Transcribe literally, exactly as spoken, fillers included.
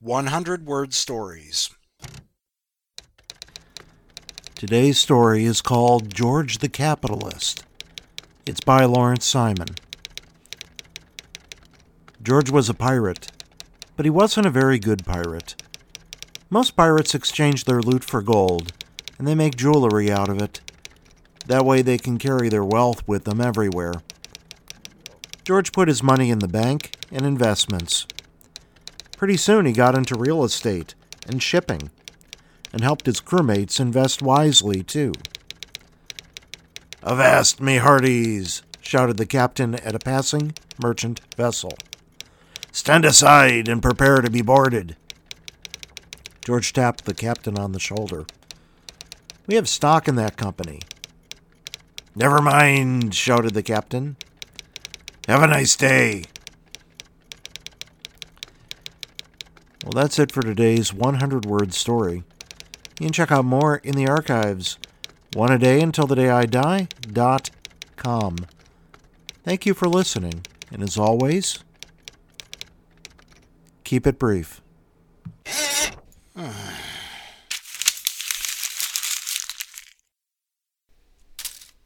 one hundred word stories. Today's story is called George the Capitalist. It's by Lawrence Simon. George was a pirate, but he wasn't a very good pirate. Most pirates exchange their loot for gold, and they make jewelry out of it. That way they can carry their wealth with them everywhere. George put his money in the bank and investments. Pretty soon he got into real estate and shipping, and helped his crewmates invest wisely, too. "Avast, me hearties!" shouted the captain at a passing merchant vessel. "Stand aside and prepare to be boarded." George tapped the captain on the shoulder. "We have stock in that company." "Never mind," shouted the captain. "Have a nice day." Well, that's it for today's one hundred word story. You can check out more in the archives. One a day until the day I die dot com. Thank you for listening, and as always, keep it brief.